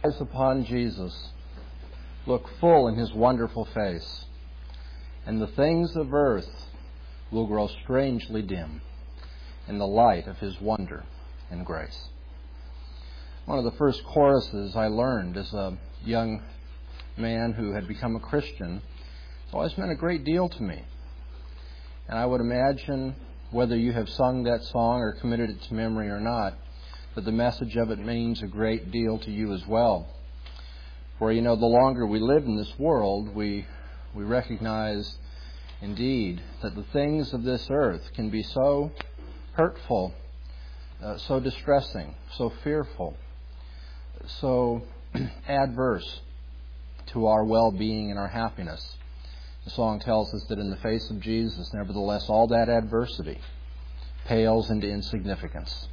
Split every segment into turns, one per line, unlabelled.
Eyes upon Jesus, look full in His wonderful face, and the things of earth will grow strangely dim in the light of His wonder and grace. One of the first choruses I learned as a young man who had become a Christian always meant a great deal to me. And I would imagine, whether you have sung that song or committed it to memory or not, that the message of it means a great deal to you as well. For, the longer we live in this world, we recognize indeed that the things of this earth can be so hurtful, so distressing, so fearful, so adverse to our well-being and our happiness. The song tells us that in the face of Jesus, nevertheless, all that adversity pales into insignificance.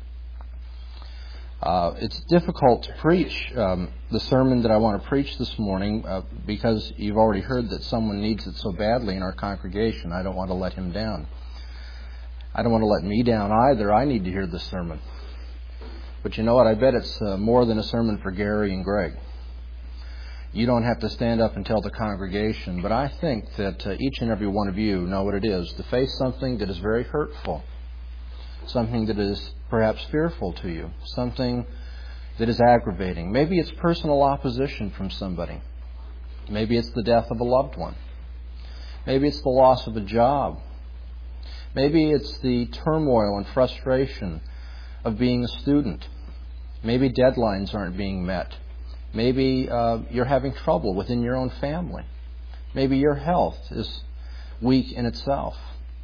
It's difficult to preach the sermon that I want to preach this morning because you've already heard that someone needs it so badly in our congregation. I don't want to let him down. I don't want to let me down either. I need to hear this sermon. But you know what? I bet it's more than a sermon for Gary and Greg. You don't have to stand up and tell the congregation, but I think that each and every one of you know what it is to face something that is very hurtful, something that is perhaps fearful to you, something that is aggravating. Maybe it's personal opposition from somebody. Maybe it's the death of a loved one. Maybe it's the loss of a job. Maybe it's the turmoil and frustration of being a student. Maybe deadlines aren't being met. Maybe you're having trouble within your own family. Maybe your health is weak in itself.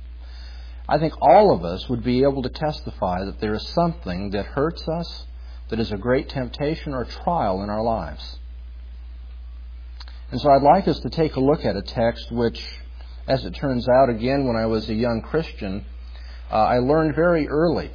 I think all of us would be able to testify that there is something that hurts us, that is a great temptation or trial in our lives. And so I'd like us to take a look at a text which, as it turns out, again, when I was a young Christian, I learned very early.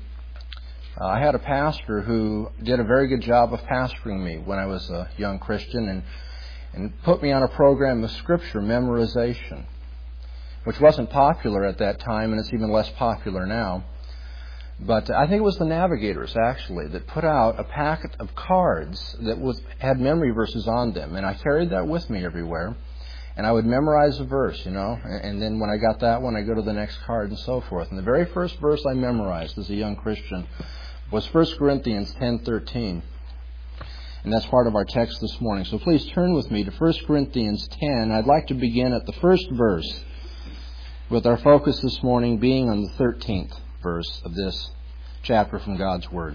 I had a pastor who did a very good job of pastoring me when I was a young Christian and put me on a program of Scripture memorization, which wasn't popular at that time, and it's even less popular now. But I think it was the Navigators, actually, that put out a packet of cards that had memory verses on them, and I carried that with me everywhere. And I would memorize a verse, and then when I got that one, I'd go to the next card and so forth. And the very first verse I memorized as a young Christian was 1 Corinthians 10:13. And that's part of our text this morning. So please turn with me to 1 Corinthians 10. I'd like to begin at the first verse, with our focus this morning being on the 13th verse of this chapter from God's Word.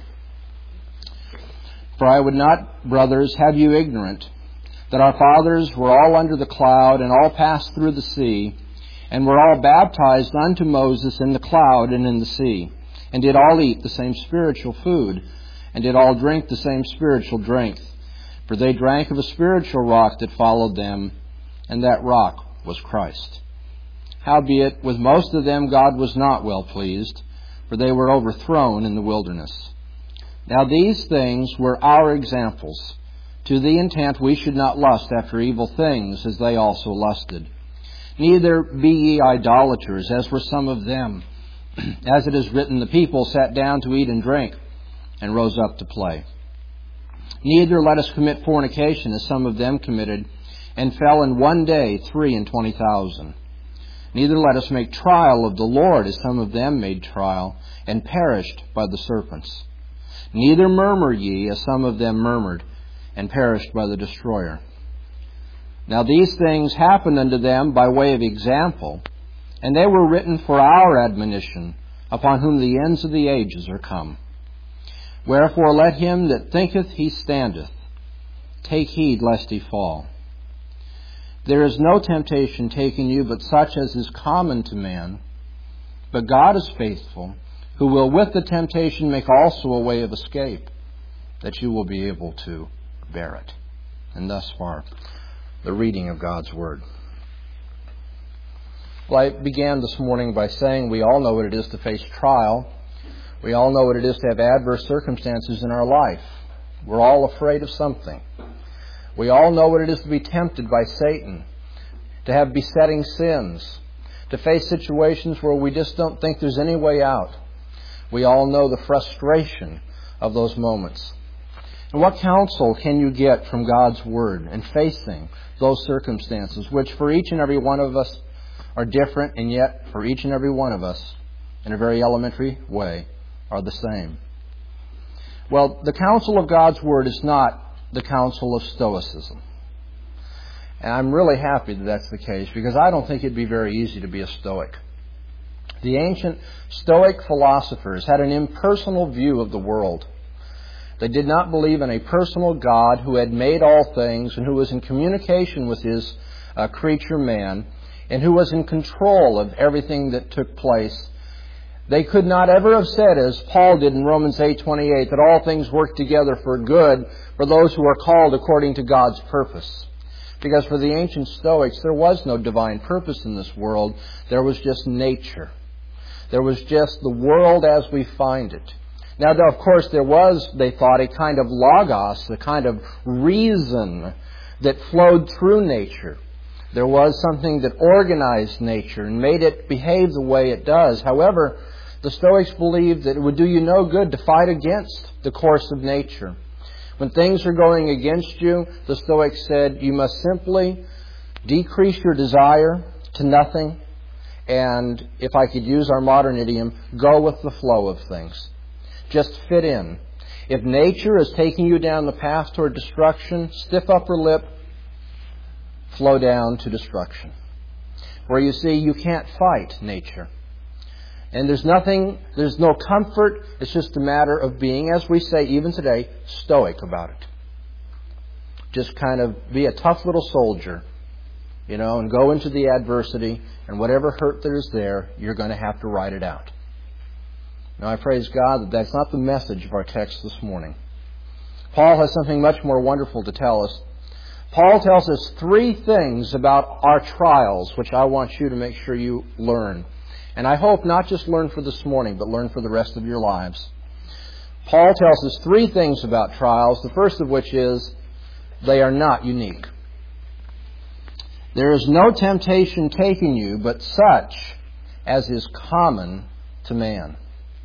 For I would not, brothers, have you ignorant that our fathers were all under the cloud and all passed through the sea, and were all baptized unto Moses in the cloud and in the sea, and did all eat the same spiritual food, and did all drink the same spiritual drink. For they drank of a spiritual rock that followed them, and that rock was Christ. Howbeit, with most of them God was not well pleased, for they were overthrown in the wilderness. Now these things were our examples, to the intent we should not lust after evil things, as they also lusted. Neither be ye idolaters, as were some of them. As it is written, the people sat down to eat and drink, and rose up to play. Neither let us commit fornication, as some of them committed, and fell in one day 23,000. Neither let us make trial of the Lord, as some of them made trial, and perished by the serpents. Neither murmur ye, as some of them murmured, and perished by the destroyer. Now these things happened unto them by way of example, and they were written for our admonition, upon whom the ends of the ages are come. Wherefore let him that thinketh he standeth take heed lest he fall. There is no temptation taken you but such as is common to man. But God is faithful, who will with the temptation make also a way of escape, that you will be able to bear it. And thus far, the reading of God's Word. Well, I began this morning by saying we all know what it is to face trial. We all know what it is to have adverse circumstances in our life. We're all afraid of something. We all know what it is to be tempted by Satan, to have besetting sins, to face situations where we just don't think there's any way out. We all know the frustration of those moments. And what counsel can you get from God's Word in facing those circumstances, which for each and every one of us are different, and yet for each and every one of us, in a very elementary way, are the same? Well, the counsel of God's Word is not the counsel of Stoicism. And I'm really happy that that's the case, because I don't think it'd be very easy to be a Stoic. The ancient Stoic philosophers had an impersonal view of the world. They did not believe in a personal God who had made all things and who was in communication with his creature man and who was in control of everything that took place. They could not ever have said, as Paul did in Romans 8:28, that all things work together for good for those who are called according to God's purpose. Because for the ancient Stoics, there was no divine purpose in this world. There was just nature. There was just the world as we find it. Now, of course, there was, they thought, a kind of logos, a kind of reason that flowed through nature. There was something that organized nature and made it behave the way it does. However, the Stoics believed that it would do you no good to fight against the course of nature. When things are going against you, the Stoics said, you must simply decrease your desire to nothing, and, if I could use our modern idiom, go with the flow of things. Just fit in. If nature is taking you down the path toward destruction, stiff upper lip, flow down to destruction. Where you see, you can't fight nature. And there's no comfort. It's just a matter of being, as we say even today, stoic about it. Just kind of be a tough little soldier, and go into the adversity, and whatever hurt that is there, you're going to have to ride it out. Now, I praise God that that's not the message of our text this morning. Paul has something much more wonderful to tell us. Paul tells us 3 things about our trials, which I want you to make sure you learn. And I hope not just learn for this morning, but learn for the rest of your lives. Paul tells us 3 things about trials, the first of which is they are not unique. There is no temptation taking you but such as is common to man.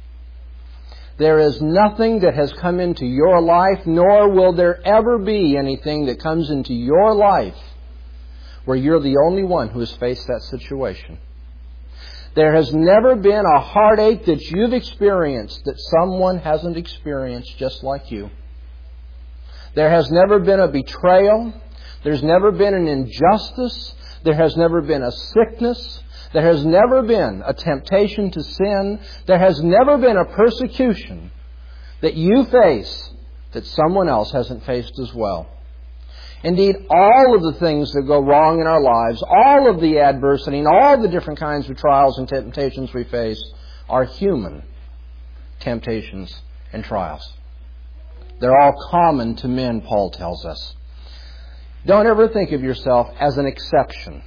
There is nothing that has come into your life, nor will there ever be anything that comes into your life where you're the only one who has faced that situation. There has never been a heartache that you've experienced that someone hasn't experienced just like you. There has never been a betrayal. There's never been an injustice. There has never been a sickness. There has never been a temptation to sin. There has never been a persecution that you face that someone else hasn't faced as well. Indeed, all of the things that go wrong in our lives, all of the adversity and all the different kinds of trials and temptations we face are human temptations and trials. They're all common to men, Paul tells us. Don't ever think of yourself as an exception.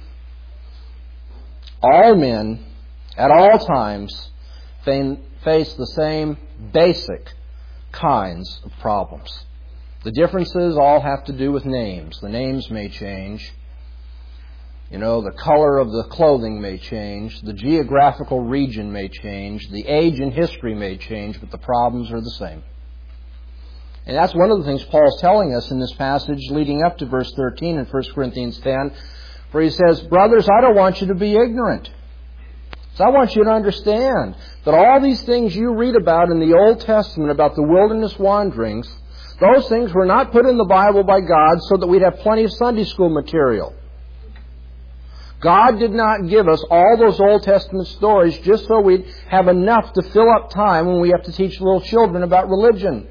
All men, at all times, face the same basic kinds of problems. The differences all have to do with names. The names may change. The color of the clothing may change. The geographical region may change. The age and history may change, but the problems are the same. And that's one of the things Paul's telling us in this passage leading up to verse 13 in 1 Corinthians 10, where he says, brothers, I don't want you to be ignorant. So I want you to understand that all these things you read about in the Old Testament about the wilderness wanderings, those things were not put in the Bible by God so that we'd have plenty of Sunday school material. God did not give us all those Old Testament stories just so we'd have enough to fill up time when we have to teach little children about religion.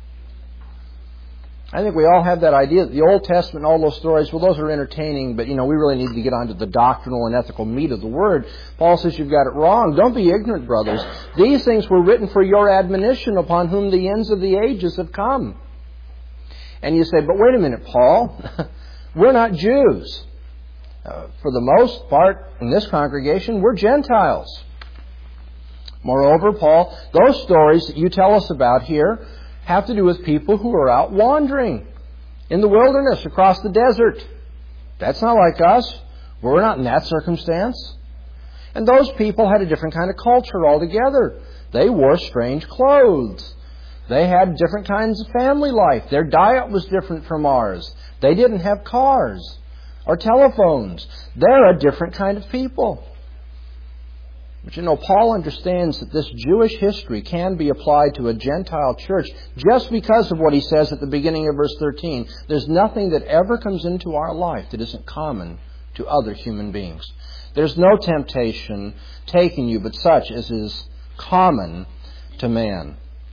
I think we all have that idea that the Old Testament and all those stories, well, those are entertaining, but, we really need to get onto the doctrinal and ethical meat of the Word. Paul says you've got it wrong. Don't be ignorant, brothers. These things were written for your admonition, upon whom the ends of the ages have come. And you say, but wait a minute, Paul. We're not Jews. For the most part, in this congregation, we're Gentiles. Moreover, Paul, those stories that you tell us about here have to do with people who are out wandering in the wilderness, across the desert. That's not like us. We're not in that circumstance. And those people had a different kind of culture altogether. They wore strange clothes. They had different kinds of family life. Their diet was different from ours. They didn't have cars or telephones. They're a different kind of people. But you know, Paul understands that this Jewish history can be applied to a Gentile church just because of what he says at the beginning of verse 13. There's nothing that ever comes into our life that isn't common to other human beings. There's no temptation taking you but such as is common to man.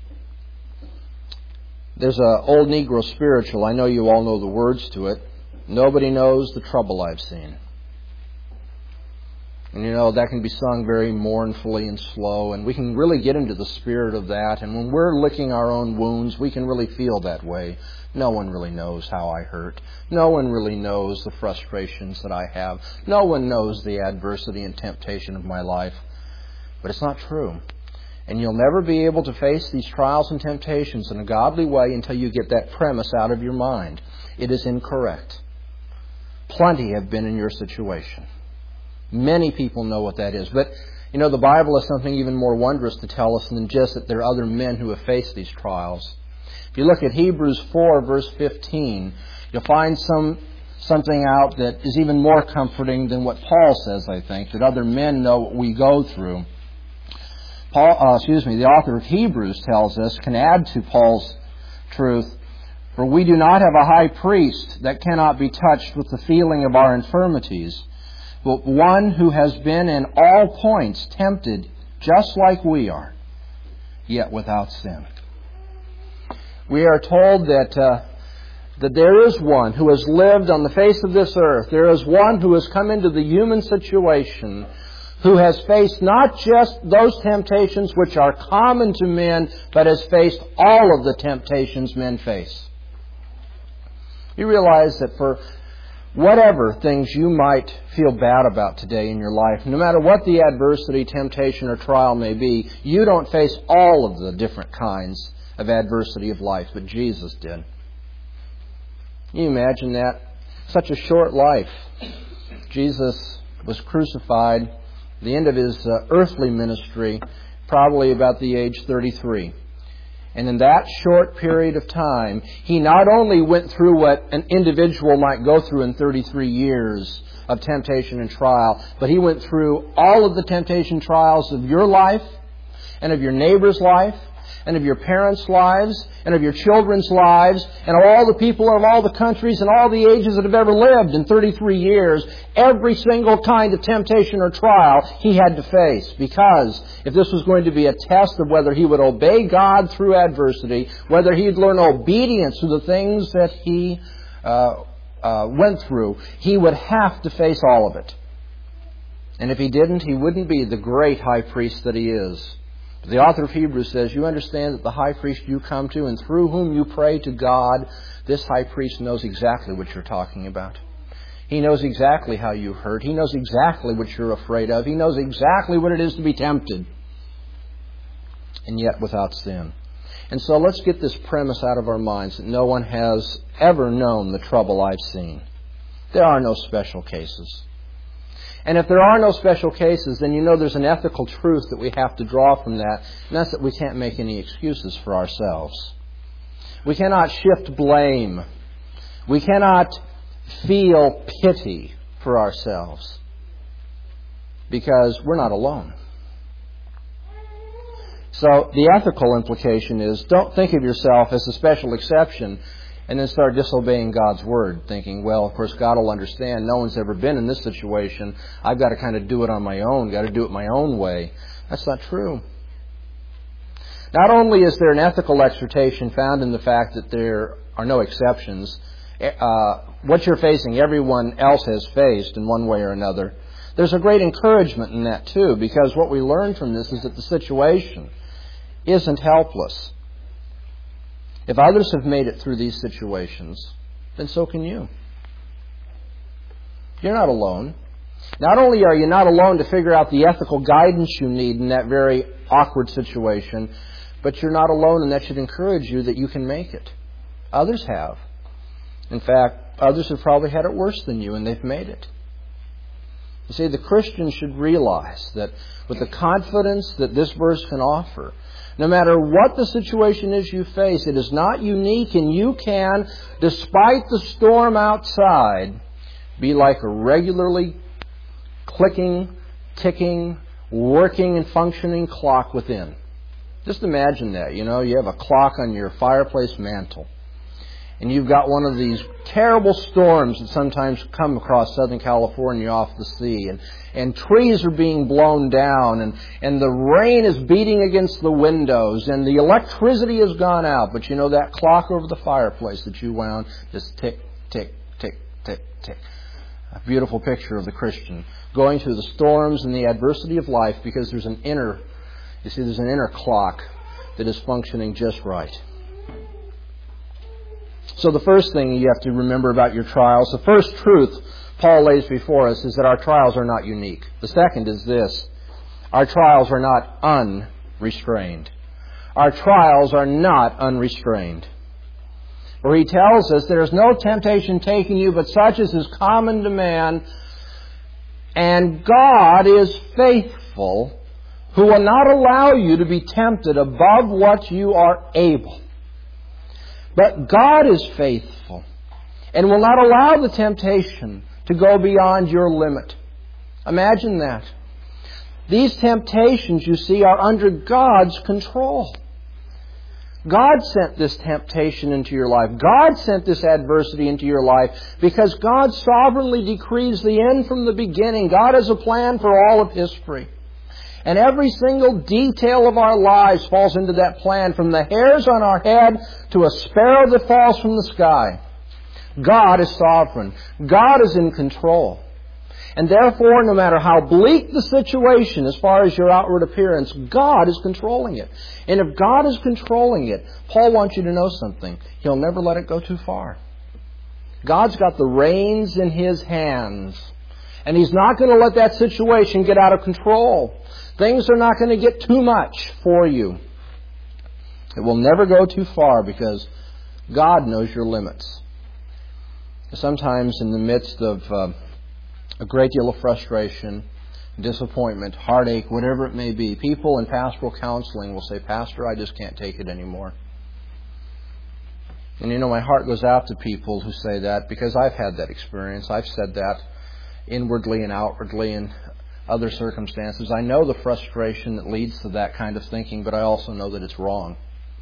There's an old Negro spiritual. I know you all know the words to it. Nobody knows the trouble I've seen. And you know, that can be sung very mournfully and slow, and we can really get into the spirit of that. And when we're licking our own wounds, we can really feel that way. No one really knows how I hurt. No one really knows the frustrations that I have. No one knows the adversity and temptation of my life. But it's not true. And you'll never be able to face these trials and temptations in a godly way until you get that premise out of your mind. It is incorrect. Plenty have been in your situation. Many people know what that is. But, you know, the Bible has something even more wondrous to tell us than just that there are other men who have faced these trials. If you look at Hebrews 4, verse 15, you'll find something out that is even more comforting than what Paul says, I think, that other men know what we go through. The author of Hebrews tells us, can add to Paul's truth, for we do not have a high priest that cannot be touched with the feeling of our infirmities, but one who has been in all points tempted just like we are, yet without sin. We are told that there is one who has lived on the face of this earth. There is one who has come into the human situation who has faced not just those temptations which are common to men, but has faced all of the temptations men face. You realize that for whatever things you might feel bad about today in your life, no matter what the adversity, temptation, or trial may be, you don't face all of the different kinds of adversity of life, but Jesus did. Can you imagine that? Such a short life. Jesus was crucified at the end of his earthly ministry, probably about the age 33. And in that short period of time, he not only went through what an individual might go through in 33 years of temptation and trial, but he went through all of the temptation trials of your life and of your neighbor's life and of your parents' lives and of your children's lives and of all the people of all the countries and all the ages that have ever lived in 33 years. Every single kind of temptation or trial he had to face, because if this was going to be a test of whether he would obey God through adversity, whether he'd learn obedience to the things that he went through, he would have to face all of it. And if he didn't, he wouldn't be the great high priest that he is. The author of Hebrews says, you understand that the high priest you come to and through whom you pray to God, this high priest knows exactly what you're talking about. He knows exactly how you hurt. He knows exactly what you're afraid of. He knows exactly what it is to be tempted, and yet without sin. And so let's get this premise out of our minds that no one has ever known the trouble I've seen. There are no special cases. And if there are no special cases, then you know there's an ethical truth that we have to draw from that, and that's that we can't make any excuses for ourselves. We cannot shift blame. We cannot feel pity for ourselves, because we're not alone. So the ethical implication is, don't think of yourself as a special exception and then start disobeying God's Word, thinking, well, of course, God will understand. No one's ever been in this situation. I've got to kind of do it on my own, got to do it my own way. That's not true. Not only is there an ethical exhortation found in the fact that there are no exceptions, what you're facing, everyone else has faced in one way or another. There's a great encouragement in that, too, because what we learn from this is that the situation isn't helpless. If others have made it through these situations, then so can you. You're not alone. Not only are you not alone to figure out the ethical guidance you need in that very awkward situation, but you're not alone, and that should encourage you that you can make it. Others have. In fact, others have probably had it worse than you, and they've made it. You see, the Christian should realize that with the confidence that this verse can offer, no matter what the situation is you face, it is not unique, and you can, despite the storm outside, be like a regularly clicking, ticking, working and functioning clock within. Just imagine that. You have a clock on your fireplace mantle. And you've got one of these terrible storms that sometimes come across Southern California off the sea. And trees are being blown down. And the rain is beating against the windows. And the electricity has gone out. But that clock over the fireplace that you wound just tick, tick, tick, tick, tick. A beautiful picture of the Christian going through the storms and the adversity of life, because there's an inner clock that is functioning just right. So the first thing you have to remember about your trials, the first truth Paul lays before us is that our trials are not unique. The second is this: our trials are not unrestrained. Our trials are not unrestrained. For he tells us there is no temptation taking you but such as is common to man, and God is faithful, who will not allow you to be tempted above what you are able. But God is faithful and will not allow the temptation to go beyond your limit. Imagine that. These temptations, you see, are under God's control. God sent this temptation into your life. God sent this adversity into your life because God sovereignly decrees the end from the beginning. God has a plan for all of history. And every single detail of our lives falls into that plan, from the hairs on our head to a sparrow that falls from the sky. God is sovereign. God is in control. And therefore, no matter how bleak the situation as far as your outward appearance, God is controlling it. And if God is controlling it, Paul wants you to know something. He'll never let it go too far. God's got the reins in His hands. And He's not going to let that situation get out of control. Things are not going to get too much for you. It will never go too far because God knows your limits. Sometimes in the midst of a great deal of frustration, disappointment, heartache, whatever it may be, people in pastoral counseling will say, "Pastor, I just can't take it anymore." And my heart goes out to people who say that, because I've had that experience. I've said that inwardly and outwardly in other circumstances. I know the frustration that leads to that kind of thinking, but I also know that it's wrong.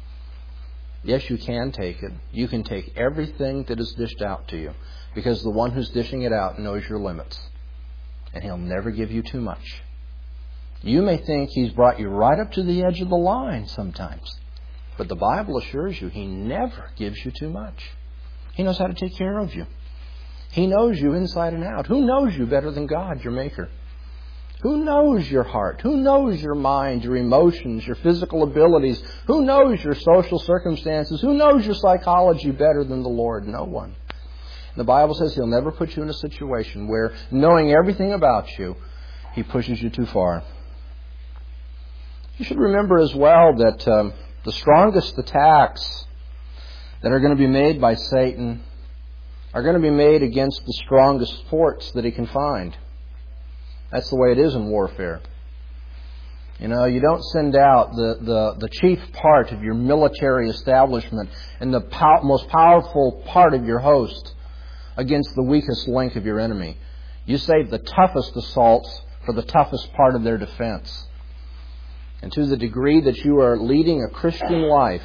Yes, you can take it. You can take everything that is dished out to you, because the one who's dishing it out knows your limits. And He'll never give you too much. You may think He's brought you right up to the edge of the line sometimes, but the Bible assures you He never gives you too much. He knows how to take care of you. He knows you inside and out. Who knows you better than God, your Maker? Who knows your heart? Who knows your mind, your emotions, your physical abilities? Who knows your social circumstances? Who knows your psychology better than the Lord? No one. The Bible says He'll never put you in a situation where, knowing everything about you, He pushes you too far. You should remember as well that the strongest attacks that are going to be made by Satan are going to be made against the strongest forts that he can find. That's the way it is in warfare. You don't send out the chief part of your military establishment and the most powerful part of your host against the weakest link of your enemy. You save the toughest assaults for the toughest part of their defense. And to the degree that you are leading a Christian life,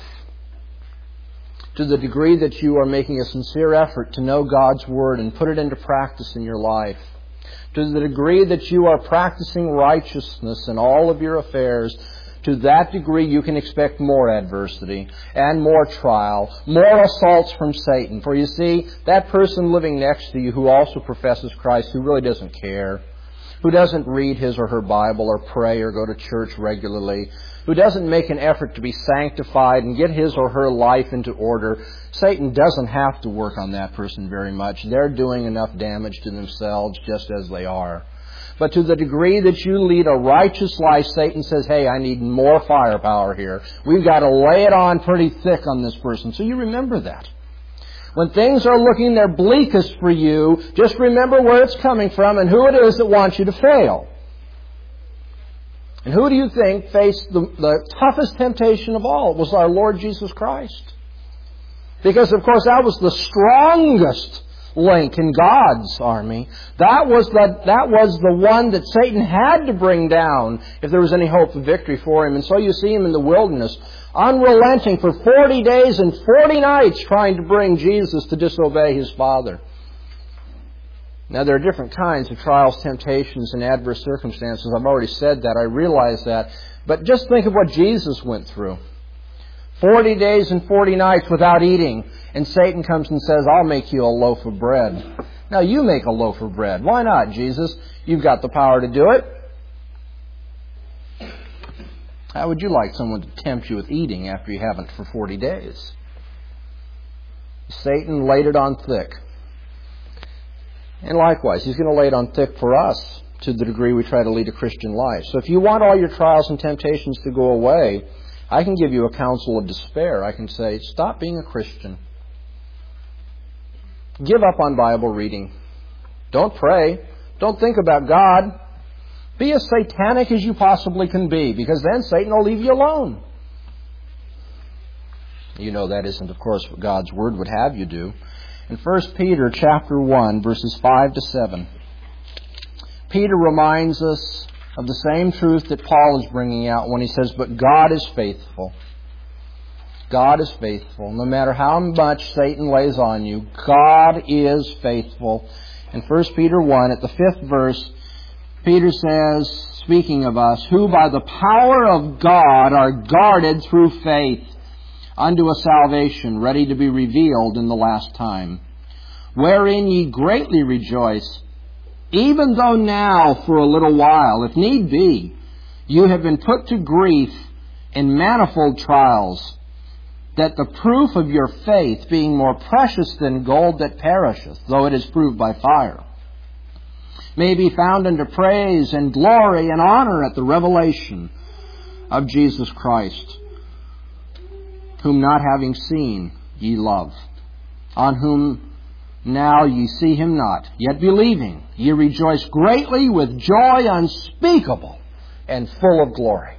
to the degree that you are making a sincere effort to know God's Word and put it into practice in your life, to the degree that you are practicing righteousness in all of your affairs, to that degree you can expect more adversity and more trial, more assaults from Satan. For you see, that person living next to you who also professes Christ, who really doesn't care, who doesn't read his or her Bible or pray or go to church regularly, who doesn't make an effort to be sanctified and get his or her life into order, Satan doesn't have to work on that person very much. They're doing enough damage to themselves just as they are. But to the degree that you lead a righteous life, Satan says, "Hey, I need more firepower here. We've got to lay it on pretty thick on this person." So you remember that. When things are looking their bleakest for you, just remember where it's coming from and who it is that wants you to fail. And who do you think faced the toughest temptation of all? It was our Lord Jesus Christ. Because, of course, that was the strongest link in God's army. That was the one that Satan had to bring down if there was any hope of victory for him. And so you see him in the wilderness, unrelenting for 40 days and 40 nights trying to bring Jesus to disobey His Father. Now, there are different kinds of trials, temptations, and adverse circumstances. I've already said that. I realize that. But just think of what Jesus went through. 40 days and 40 nights without eating. And Satan comes and says, I'll make you a loaf of bread. Now, you make a loaf of bread. Why not, Jesus? You've got the power to do it. How would you like someone to tempt you with eating after you haven't for 40 days? Satan laid it on thick. And likewise, he's going to lay it on thick for us to the degree we try to lead a Christian life. So if you want all your trials and temptations to go away, I can give you a counsel of despair. I can say, stop being a Christian. Give up on Bible reading. Don't pray. Don't think about God. Be as satanic as you possibly can be, because then Satan will leave you alone. You know that isn't, of course, what God's Word would have you do. In 1 Peter chapter 1, verses 5 to 7, Peter reminds us of the same truth that Paul is bringing out when he says, but God is faithful. God is faithful. No matter how much Satan lays on you, God is faithful. In 1 Peter 1, at the 5th verse, Peter says, speaking of us, who by the power of God are guarded through faith unto a salvation ready to be revealed in the last time, wherein ye greatly rejoice, even though now for a little while, if need be, you have been put to grief in manifold trials, that the proof of your faith, being more precious than gold that perisheth, though it is proved by fire, may be found unto praise and glory and honor at the revelation of Jesus Christ, whom not having seen ye love, on whom now ye see Him not, yet believing ye rejoice greatly with joy unspeakable and full of glory.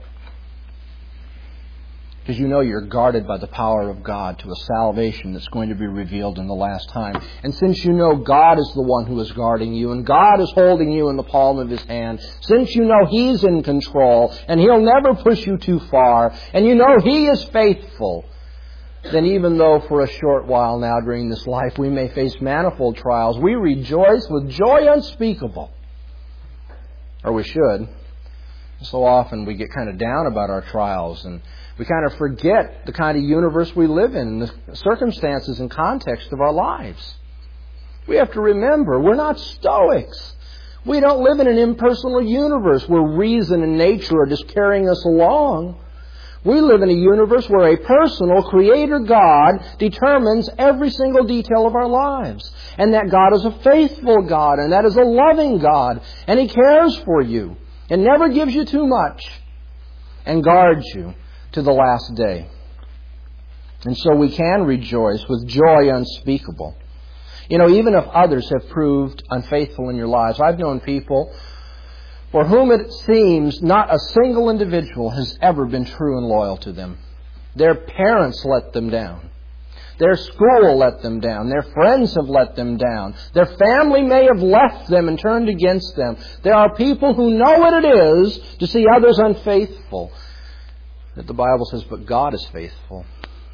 Because you know you're guarded by the power of God to a salvation that's going to be revealed in the last time. And since you know God is the one who is guarding you, and God is holding you in the palm of His hand, since you know He's in control, and He'll never push you too far, and you know He is faithful, then even though for a short while now during this life we may face manifold trials, we rejoice with joy unspeakable. Or we should. So often we get kind of down about our trials, and we kind of forget the kind of universe we live in, and the circumstances and context of our lives. We have to remember, we're not Stoics. We don't live in an impersonal universe where reason and nature are just carrying us along. We live in a universe where a personal Creator God determines every single detail of our lives. And that God is a faithful God, and that is a loving God. And He cares for you and never gives you too much and guards you to the last day. And so we can rejoice with joy unspeakable. You know, even if others have proved unfaithful in your lives. I've known people for whom it seems not a single individual has ever been true and loyal to them. Their parents let them down. Their school let them down. Their friends have let them down. Their family may have left them and turned against them. There are people who know what it is to see others unfaithful. That the Bible says, but God is faithful.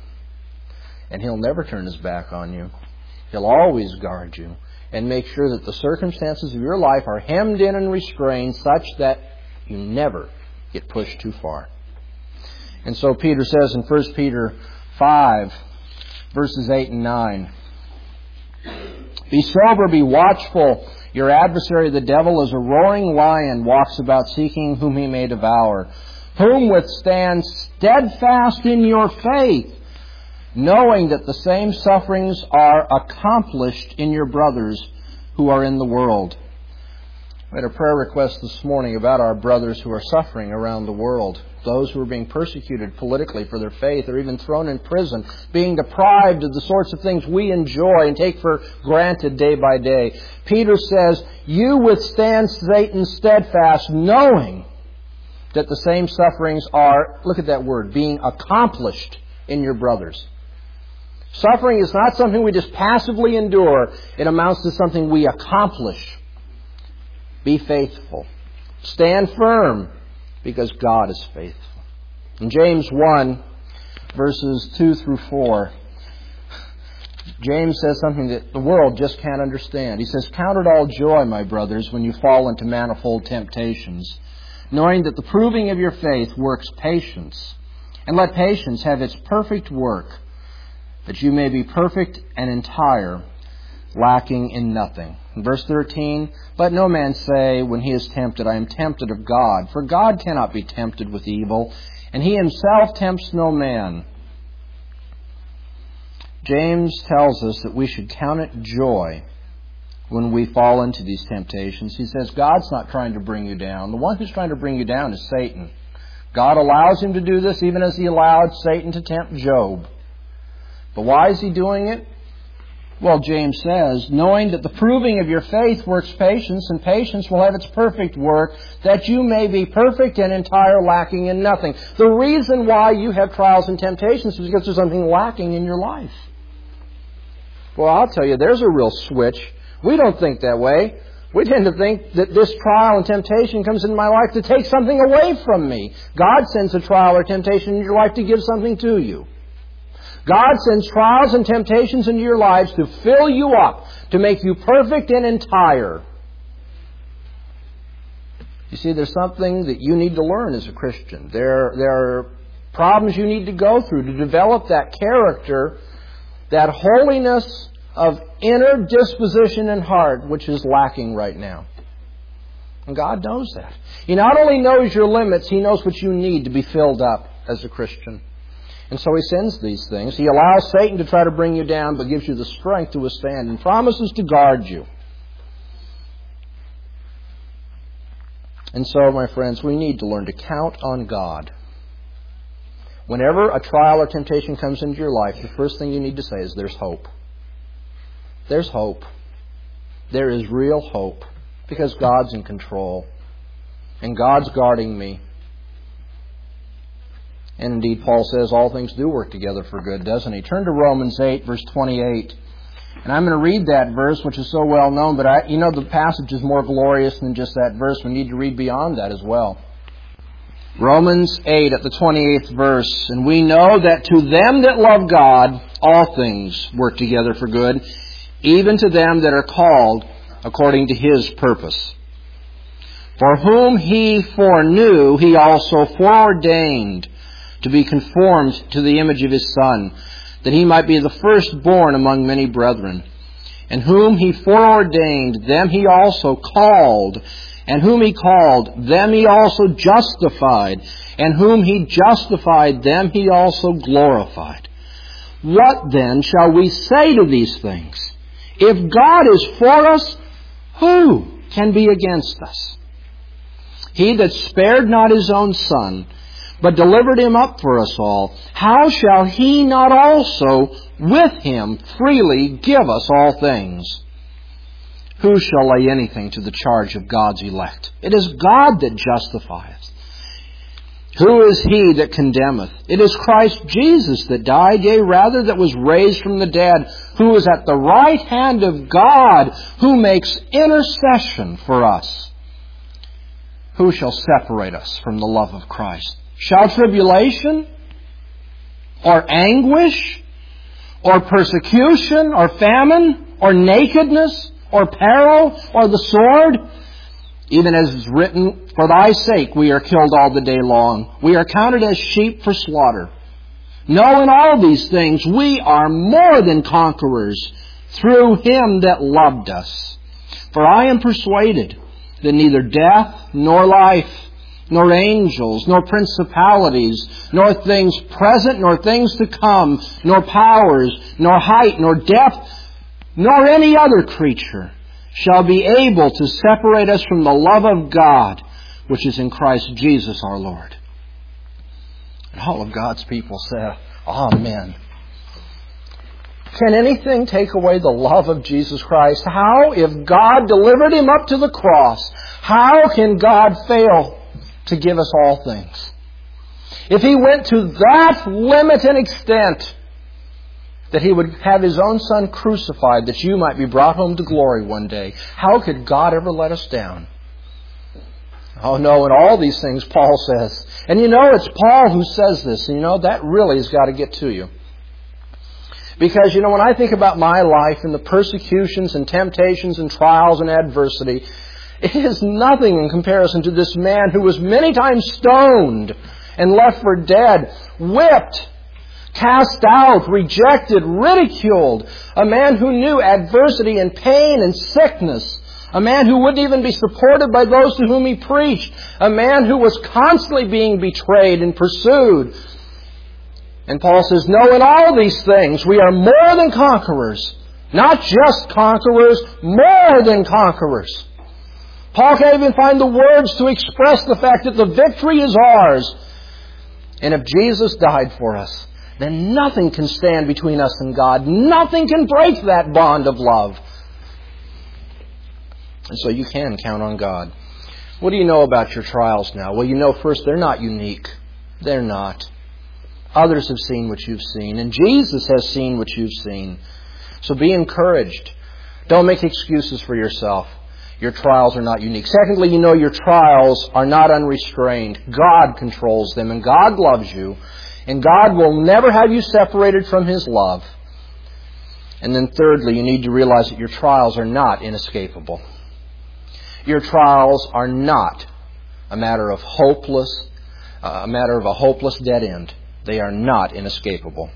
And He'll never turn His back on you. He'll always guard you and make sure that the circumstances of your life are hemmed in and restrained such that you never get pushed too far. And so Peter says in 1 Peter 5, verses 8 and 9, be sober, be watchful. Your adversary, the devil, is a roaring lion, walks about seeking whom he may devour. Whom withstand steadfast in your faith, knowing that the same sufferings are accomplished in your brothers who are in the world. We had a prayer request this morning about our brothers who are suffering around the world. those who are being persecuted politically for their faith or even thrown in prison, being deprived of the sorts of things we enjoy and take for granted day by day. Peter says, you withstand Satan steadfast, knowing that the same sufferings are, look at that word, being accomplished in your brothers. Suffering is not something we just passively endure. It amounts to something we accomplish. Be faithful. Stand firm, because God is faithful. In James 1, verses 2 through 4, James says something that the world just can't understand. He says, count it all joy, my brothers, when you fall into manifold temptations, knowing that the proving of your faith works patience. And let patience have its perfect work, that you may be perfect and entire, lacking in nothing. In verse 13, let no man say when he is tempted, I am tempted of God. For God cannot be tempted with evil, and He Himself tempts no man. James tells us that we should count it joy when we fall into these temptations. He says God's not trying to bring you down. The one who's trying to bring you down is Satan. God allows him to do this, even as He allowed Satan to tempt Job. But why is He doing it? Well, James says, knowing that the proving of your faith works patience, and patience will have its perfect work, that you may be perfect and entire, lacking in nothing. The reason why you have trials and temptations is because there's something lacking in your life. Well, I'll tell you, there's a real switch. We don't think that way. We tend to think that this trial and temptation comes into my life to take something away from me. God sends a trial or temptation in your life to give something to you. God sends trials and temptations into your lives to fill you up, to make you perfect and entire. You see, there's something that you need to learn as a Christian. There are problems you need to go through to develop that character, that holiness of inner disposition and heart, which is lacking right now. And God knows that. He not only knows your limits, He knows what you need to be filled up as a Christian. And so He sends these things. He allows Satan to try to bring you down, but gives you the strength to withstand and promises to guard you. And so, my friends, we need to learn to count on God. Whenever a trial or temptation comes into your life, the first thing you need to say is, there's hope. There's hope. There is real hope, because God's in control. And God's guarding me. And indeed, Paul says all things do work together for good, doesn't he? Turn to Romans 8, verse 28. And I'm going to read that verse, which is so well known, but the passage is more glorious than just that verse. We need to read beyond that as well. Romans 8 at the 28th verse. And we know that to them that love God, all things work together for good, even to them that are called according to His purpose. For whom He foreknew, He also foreordained to be conformed to the image of His Son, that He might be the firstborn among many brethren. And whom He foreordained, them He also called. And whom He called, them He also justified. And whom He justified, them He also glorified. What then shall we say to these things? If God is for us, who can be against us? He that spared not His own Son, but delivered Him up for us all, how shall He not also with Him freely give us all things? Who shall lay anything to the charge of God's elect? It is God that justifieth. Who is he that condemneth? It is Christ Jesus that died, yea, rather that was raised from the dead, who is at the right hand of God, who makes intercession for us. Who shall separate us from the love of Christ? Shall tribulation, or anguish, or persecution, or famine, or nakedness, or peril, or the sword? Even as is written, for thy sake we are killed all the day long. We are counted as sheep for slaughter. No, in all these things we are more than conquerors through Him that loved us. For I am persuaded that neither death, nor life, nor angels, nor principalities, nor things present, nor things to come, nor powers, nor height, nor depth, nor any other creature shall be able to separate us from the love of God, which is in Christ Jesus our Lord. And all of God's people said, Amen. Can anything take away the love of Jesus Christ? How, if God delivered Him up to the cross, how can God fail to give us all things? If He went to that limit and extent that He would have His own Son crucified that you might be brought home to glory one day, how could God ever let us down? Oh no, in all these things Paul says. And you know, it's Paul who says this. And you know, that really has got to get to you. Because, you know, when I think about my life and the persecutions and temptations and trials and adversity, it is nothing in comparison to this man who was many times stoned and left for dead, whipped, cast out, rejected, ridiculed. A man who knew adversity and pain and sickness. A man who wouldn't even be supported by those to whom he preached. A man who was constantly being betrayed and pursued. And Paul says, no, in all these things we are more than conquerors. Not just conquerors, more than conquerors. Paul can't even find the words to express the fact that the victory is ours. And if Jesus died for us, then nothing can stand between us and God. Nothing can break that bond of love. And so you can count on God. What do you know about your trials now? Well, you know first, they're not unique. They're not. Others have seen what you've seen, and Jesus has seen what you've seen. So be encouraged. Don't make excuses for yourself. Your trials are not unique. Secondly, you know your trials are not unrestrained. God controls them, and God loves you, and God will never have you separated from His love. And then thirdly, you need to realize that your trials are not inescapable. Your trials are not a matter of a hopeless dead end. They are not inescapable.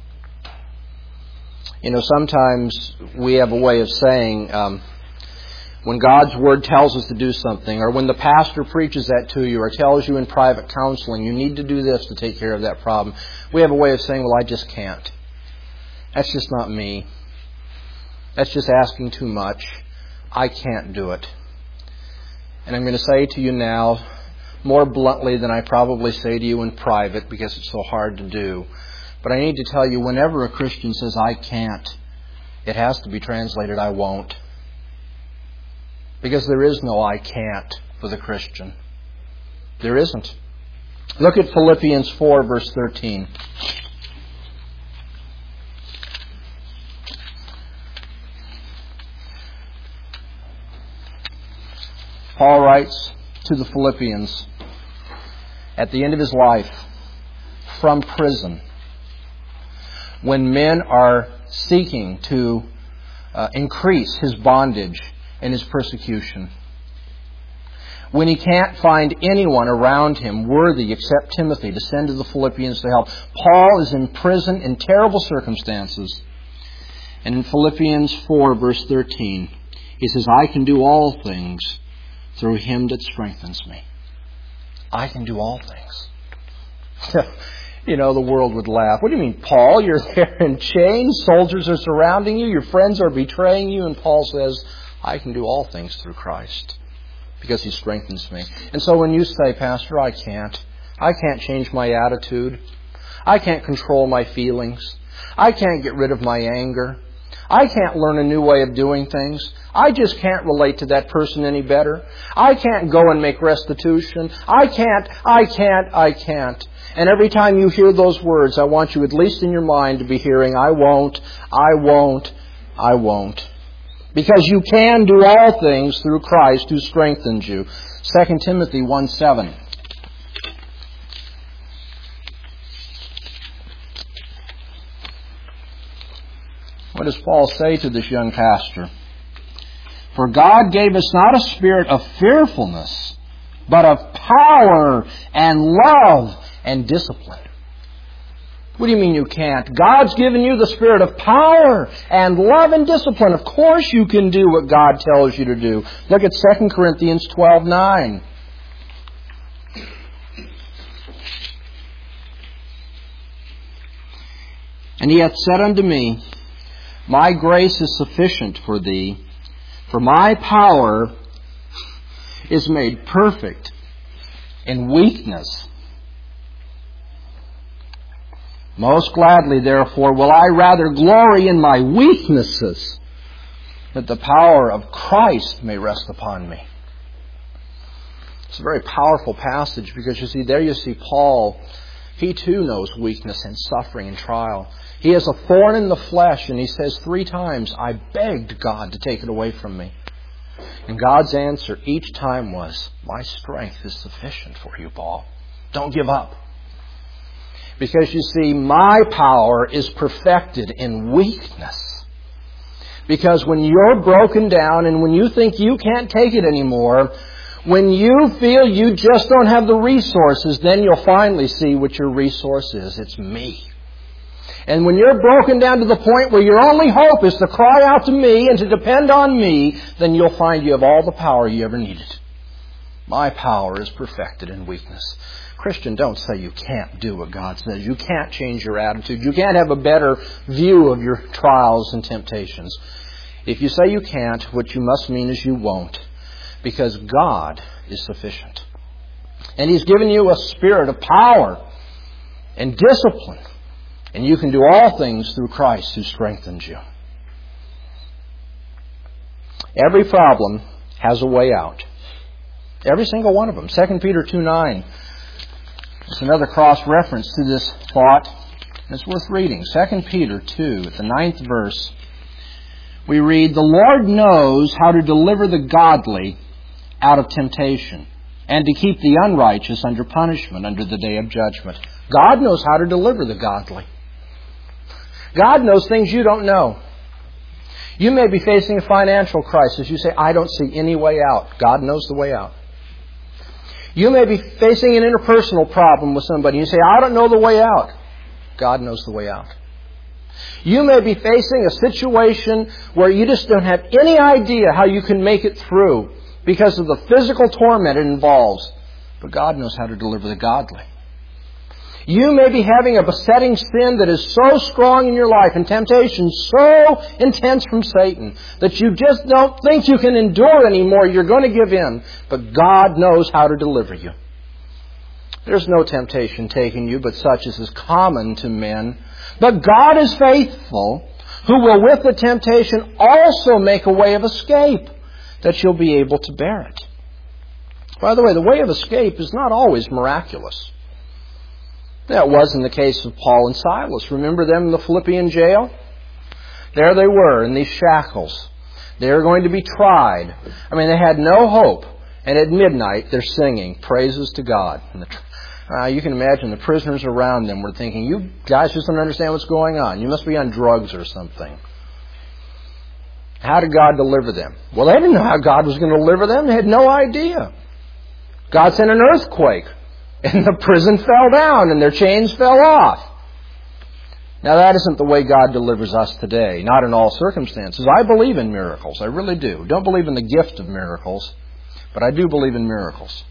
You know, sometimes we have a way of saying, when God's Word tells us to do something, or when the pastor preaches that to you, or tells you in private counseling, you need to do this to take care of that problem, we have a way of saying, well, I just can't. That's just not me. That's just asking too much. I can't do it. And I'm going to say to you now, more bluntly than I probably say to you in private, because it's so hard to do. But I need to tell you, whenever a Christian says, I can't, it has to be translated, I won't. Because there is no I can't for the Christian. There isn't. Look at Philippians 4, verse 13. Paul writes to the Philippians at the end of his life from prison, when men are seeking to increase his bondage and his persecution, when he can't find anyone around him worthy except Timothy to send to the Philippians to help, Paul is in prison in terrible circumstances. And in Philippians 4, verse 13, he says, I can do all things through Him that strengthens me. I can do all things. You know, the world would laugh. What do you mean, Paul? You're there in chains. Soldiers are surrounding you. Your friends are betraying you. And Paul says, I can do all things through Christ because He strengthens me. And so when you say, Pastor, I can't change my attitude. I can't control my feelings. I can't get rid of my anger. I can't learn a new way of doing things. I just can't relate to that person any better. I can't go and make restitution. I can't. And every time you hear those words, I want you, at least in your mind, to be hearing, I won't. Because you can do all things through Christ who strengthens you. 2 Timothy 1:7. What does Paul say to this young pastor? For God gave us not a spirit of fearfulness, but of power and love and discipline. What do you mean you can't? God's given you the spirit of power and love and discipline. Of course you can do what God tells you to do. Look at 2 Corinthians 12:9. And He hath said unto me, My grace is sufficient for thee, for my power is made perfect in weakness. Most gladly, therefore, will I rather glory in my weaknesses, that the power of Christ may rest upon me. It's a very powerful passage because there you see Paul. He too knows weakness and suffering and trial. He has a thorn in the flesh, and he says 3 times, I begged God to take it away from me. And God's answer each time was, my strength is sufficient for you, Paul. Don't give up. Because you see, my power is perfected in weakness. Because when you're broken down and when you think you can't take it anymore, when you feel you just don't have the resources, then you'll finally see what your resource is. It's me. And when you're broken down to the point where your only hope is to cry out to me and to depend on me, then you'll find you have all the power you ever needed. My power is perfected in weakness. Christian, don't say you can't do what God says. You can't change your attitude. You can't have a better view of your trials and temptations. If you say you can't, what you must mean is you won't. Because God is sufficient. And He's given you a spirit of power and discipline. And you can do all things through Christ who strengthens you. Every problem has a way out. Every single one of them. 2 Peter 2:9. It's another cross-reference to this thought. It's worth reading. 2 Peter 2, at the 9th verse, we read, the Lord knows how to deliver the godly out of temptation, and to keep the unrighteous under punishment under the day of judgment. God knows how to deliver the godly. God knows things you don't know. You may be facing a financial crisis. You say, I don't see any way out. God knows the way out. You may be facing an interpersonal problem with somebody. You say, I don't know the way out. God knows the way out. You may be facing a situation where you just don't have any idea how you can make it through because of the physical torment it involves. But God knows how to deliver the godly. You may be having a besetting sin that is so strong in your life and temptation so intense from Satan that you just don't think you can endure anymore. You're going to give in. But God knows how to deliver you. There's no temptation taking you but such as is common to men. But God is faithful, who will with the temptation also make a way of escape, that you'll be able to bear it. By the way, the way of escape is not always miraculous. That was in the case of Paul and Silas. Remember them in the Philippian jail? There they were in these shackles. They were going to be tried. I mean, they had no hope. And at midnight, they're singing praises to God. And you can imagine the prisoners around them were thinking, you guys just don't understand what's going on. You must be on drugs or something. How did God deliver them? Well, they didn't know how God was going to deliver them. They had no idea. God sent an earthquake. And the prison fell down and their chains fell off. Now that isn't the way God delivers us today. Not in all circumstances. I believe in miracles. I really do. Don't believe in the gift of miracles. But I do believe in miracles.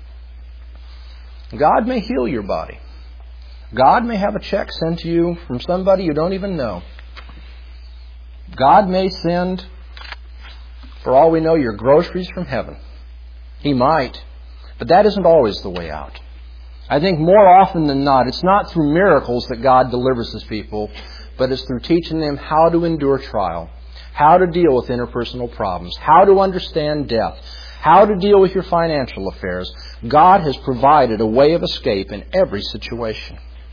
God may heal your body. God may have a check sent to you from somebody you don't even know. God may send, for all we know, your groceries from heaven. He might. But that isn't always the way out. I think more often than not, it's not through miracles that God delivers His people, but it's through teaching them how to endure trial, how to deal with interpersonal problems, how to understand death, how to deal with your financial affairs. God has provided a way of escape in every situation.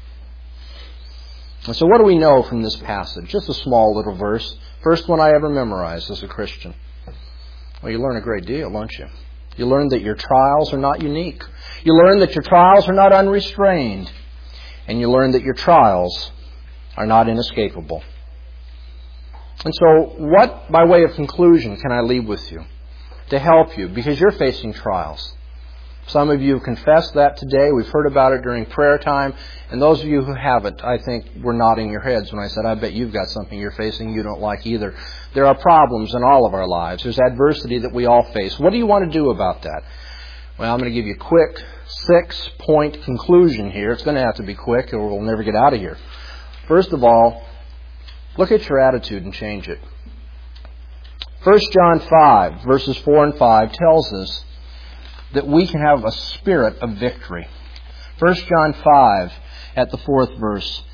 And so what do we know from this passage? Just a small little verse. First one I ever memorized as a Christian. Well, you learn a great deal, don't you? You learn that your trials are not unique. You learn that your trials are not unrestrained. And you learn that your trials are not inescapable. And so what, by way of conclusion, can I leave with you to help you? Because you're facing trials. Some of you have confessed that today. We've heard about it during prayer time. And those of you who haven't, I think, were nodding your heads when I said, I bet you've got something you're facing you don't like either. There are problems in all of our lives. There's adversity that we all face. What do you want to do about that? Well, I'm going to give you a quick 6-point conclusion here. It's going to have to be quick or we'll never get out of here. First of all, look at your attitude and change it. 1 John 5, verses 4 and 5 tells us that we can have a spirit of victory. 1 John 5, at the 4th verse,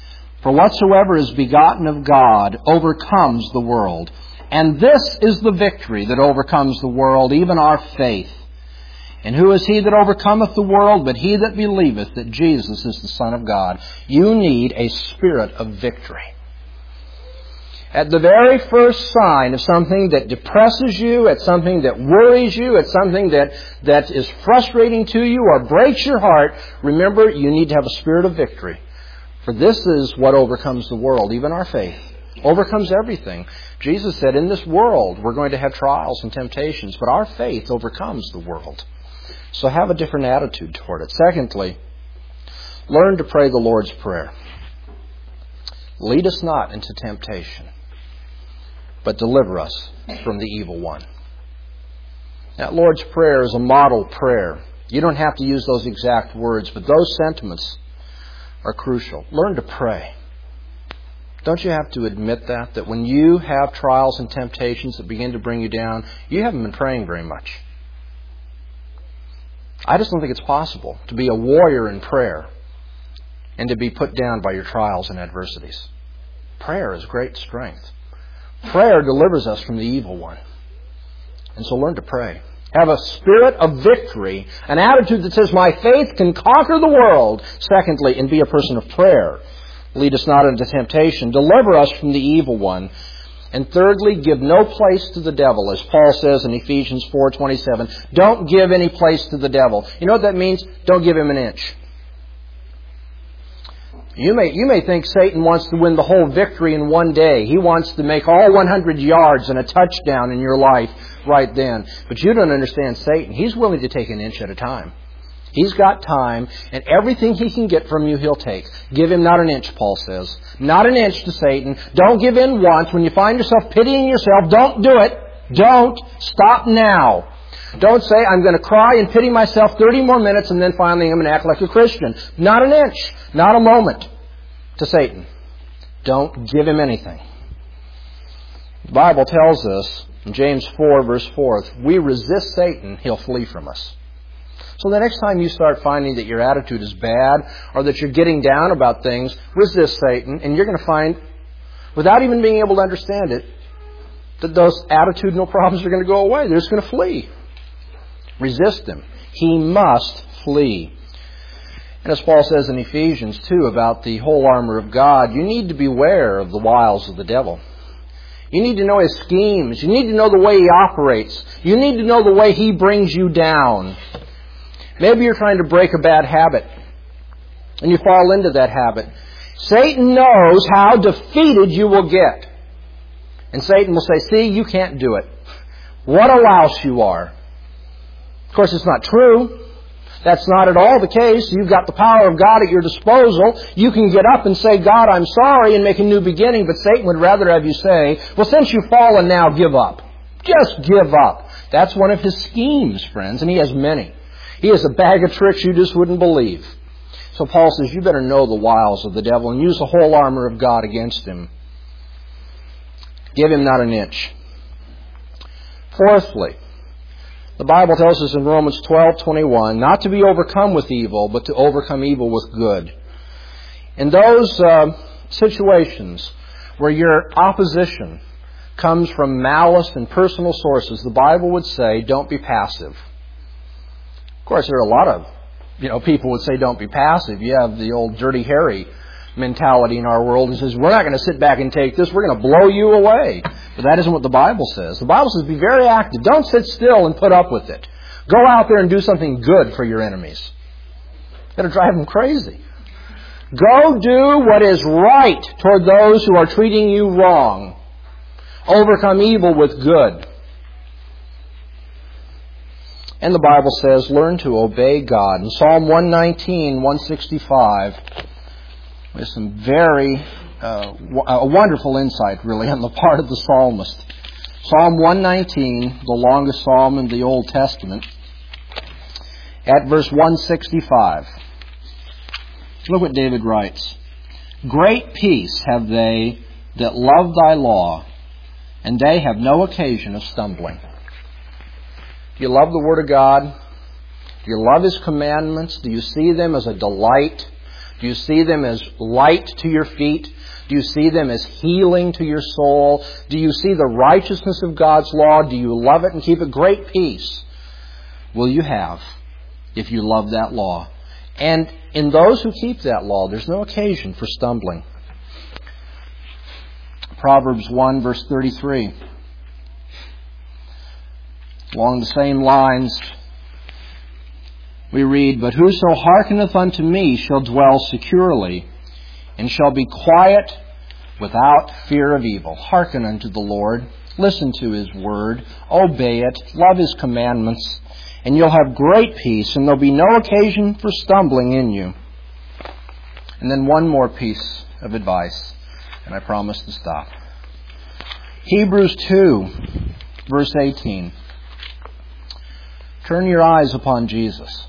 For whatsoever is begotten of God overcomes the world. And this is the victory that overcomes the world, even our faith. And who is he that overcometh the world but he that believeth that Jesus is the Son of God? You need a spirit of victory. At the very first sign of something that depresses you, at something that worries you, at something that is frustrating to you or breaks your heart, remember, you need to have a spirit of victory. For this is what overcomes the world, even our faith. Overcomes everything. Jesus said, in this world we're going to have trials and temptations, but our faith overcomes the world. So have a different attitude toward it. Secondly, learn to pray the Lord's Prayer. Lead us not into temptation, but deliver us from the evil one. That Lord's Prayer is a model prayer. You don't have to use those exact words, but those sentiments are crucial. Learn to pray. Don't you have to admit that when you have trials and temptations that begin to bring you down, you haven't been praying very much? I just don't think it's possible to be a warrior in prayer and to be put down by your trials and adversities. Prayer is great strength. Prayer delivers us from the evil one. And so learn to pray. Have a spirit of victory, an attitude that says, my faith can conquer the world. Secondly, and be a person of prayer. Lead us not into temptation. Deliver us from the evil one. And thirdly, give no place to the devil, as Paul says in Ephesians 4:27. Don't give any place to the devil. You know what that means? Don't give him an inch. You may think Satan wants to win the whole victory in one day. He wants to make all 100 yards and a touchdown in your life right then. But you don't understand Satan. He's willing to take an inch at a time. He's got time, and everything he can get from you, he'll take. Give him not an inch, Paul says. Not an inch to Satan. Don't give in once. When you find yourself pitying yourself, don't do it. Don't. Stop now. Don't say, I'm going to cry and pity myself 30 more minutes, and then finally I'm going to act like a Christian. Not an inch. Not a moment to Satan. Don't give him anything. The Bible tells us in James 4, verse 4, if we resist Satan, he'll flee from us. So the next time you start finding that your attitude is bad or that you're getting down about things, resist Satan, and you're going to find, without even being able to understand it, that those attitudinal problems are going to go away. They're just going to flee. Resist him. He must flee. And as Paul says in Ephesians 2 about the whole armor of God, you need to beware of the wiles of the devil. You need to know his schemes. You need to know the way he operates. You need to know the way he brings you down. Maybe you're trying to break a bad habit, and you fall into that habit. Satan knows how defeated you will get. And Satan will say, see, you can't do it. What a louse you are. Of course, it's not true. That's not at all the case. You've got the power of God at your disposal. You can get up and say, God, I'm sorry, and make a new beginning. But Satan would rather have you say, well, since you've fallen now, give up. Just give up. That's one of his schemes, friends, and he has many. He has a bag of tricks you just wouldn't believe. So Paul says, you better know the wiles of the devil and use the whole armor of God against him. Give him not an inch. Fourthly, the Bible tells us in Romans 12:21, not to be overcome with evil, but to overcome evil with good. In those situations where your opposition comes from malice and personal sources, the Bible would say, don't be passive. Of course, there are a lot of, people would say don't be passive. You have the old Dirty Harry mentality in our world and says, we're not going to sit back and take this. We're going to blow you away. But that isn't what the Bible says. The Bible says be very active. Don't sit still and put up with it. Go out there and do something good for your enemies. It'll drive them crazy. Go do what is right toward those who are treating you wrong. Overcome evil with good. And the Bible says, learn to obey God. In Psalm 119, 165, there's some very a wonderful insight, really, on the part of the psalmist. Psalm 119, the longest psalm in the Old Testament, at verse 165. Look what David writes. Great peace have they that love thy law, and they have no occasion of stumbling. Do you love the Word of God? Do you love His commandments? Do you see them as a delight? Do you see them as light to your feet? Do you see them as healing to your soul? Do you see the righteousness of God's law? Do you love it and keep it? Great peace will you have if you love that law. And in those who keep that law, there's no occasion for stumbling. Proverbs 1, verse 33. Along the same lines, we read, "But whoso hearkeneth unto me shall dwell securely, and shall be quiet without fear of evil." Hearken unto the Lord. Listen to His word. Obey it. Love His commandments. And you'll have great peace, and there'll be no occasion for stumbling in you. And then one more piece of advice, and I promise to stop. Hebrews 2, verse 18. Turn your eyes upon Jesus.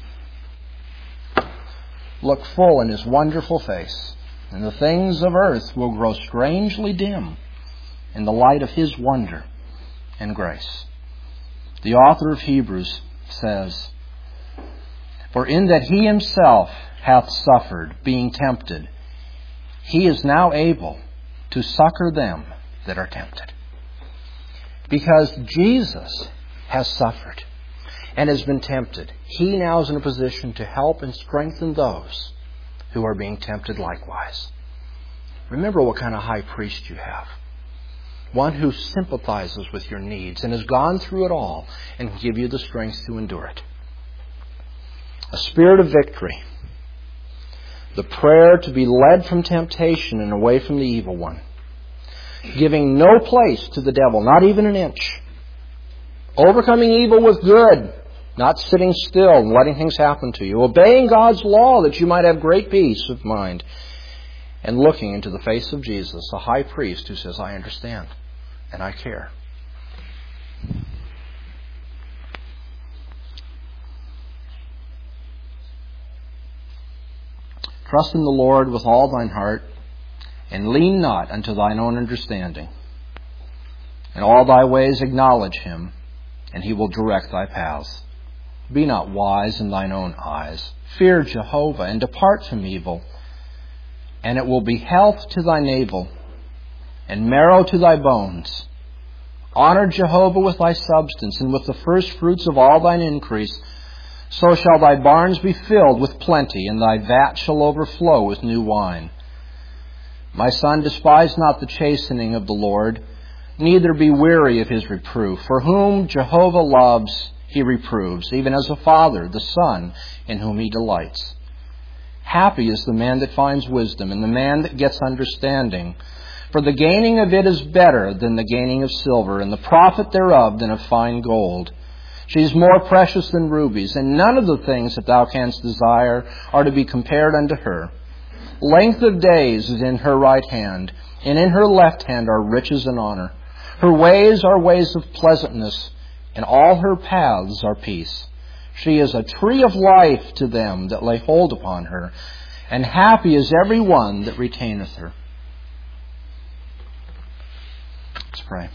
Look full in His wonderful face, and the things of earth will grow strangely dim in the light of His wonder and grace. The author of Hebrews says, "For in that He Himself hath suffered, being tempted, He is now able to succor them that are tempted." Because Jesus has suffered and has been tempted, He now is in a position to help and strengthen those who are being tempted likewise. Remember what kind of high priest you have. One who sympathizes with your needs and has gone through it all and can give you the strength to endure it. A spirit of victory. The prayer to be led from temptation and away from the evil one. Giving no place to the devil, not even an inch. Overcoming evil with good. Not sitting still and letting things happen to you. Obeying God's law that you might have great peace of mind. And looking into the face of Jesus, a high priest who says, "I understand and I care." Trust in the Lord with all thine heart, and lean not unto thine own understanding. In all thy ways acknowledge Him, and He will direct thy paths. Be not wise in thine own eyes. Fear Jehovah, and depart from evil. And it will be health to thy navel, and marrow to thy bones. Honor Jehovah with thy substance, and with the first fruits of all thine increase. So shall thy barns be filled with plenty, and thy vat shall overflow with new wine. My son, despise not the chastening of the Lord, neither be weary of His reproof. For whom Jehovah loves, He reproves, even as a father the son in whom He delights. Happy is the man that finds wisdom, and the man that gets understanding. For the gaining of it is better than the gaining of silver, and the profit thereof than of fine gold. She is more precious than rubies, and none of the things that thou canst desire are to be compared unto her. Length of days is in her right hand, and in her left hand are riches and honor. Her ways are ways of pleasantness, and all her paths are peace. She is a tree of life to them that lay hold upon her, and happy is every one that retaineth her. Let's pray.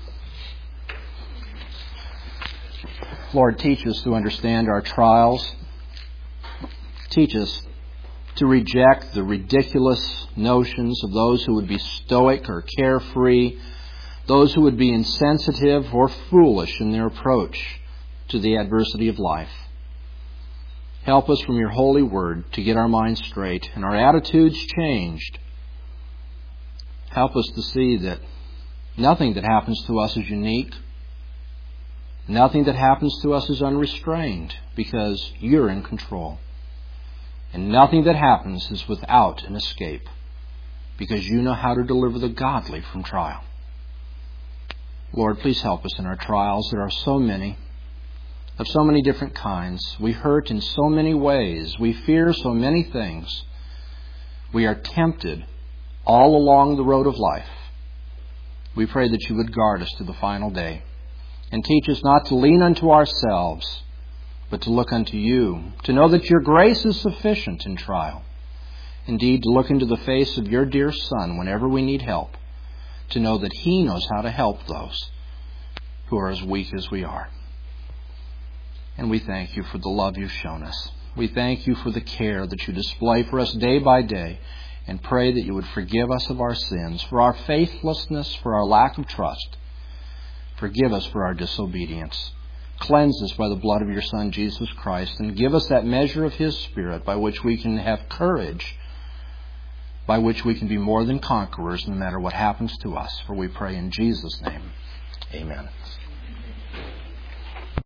Lord, teach us to understand our trials. Teach us to reject the ridiculous notions of those who would be stoic or carefree, those who would be insensitive or foolish in their approach to the adversity of life. Help us from your holy word to get our minds straight and our attitudes changed. Help us to see that nothing that happens to us is unique. Nothing that happens to us is unrestrained, because you're in control. And nothing that happens is without an escape, because you know how to deliver the godly from trial. Lord, please help us in our trials. There are so many, of so many different kinds. We hurt in so many ways. We fear so many things. We are tempted all along the road of life. We pray that you would guard us to the final day, and teach us not to lean unto ourselves, but to look unto you, to know that your grace is sufficient in trial. Indeed, to look into the face of your dear Son whenever we need help, to know that He knows how to help those who are as weak as we are. And we thank you for the love you've shown us. We thank you for the care that you display for us day by day, and pray that you would forgive us of our sins, for our faithlessness, for our lack of trust. Forgive us for our disobedience. Cleanse us by the blood of your Son, Jesus Christ, and give us that measure of His Spirit by which we can have courage, by which we can be more than conquerors no matter what happens to us. For we pray in Jesus' name. Amen.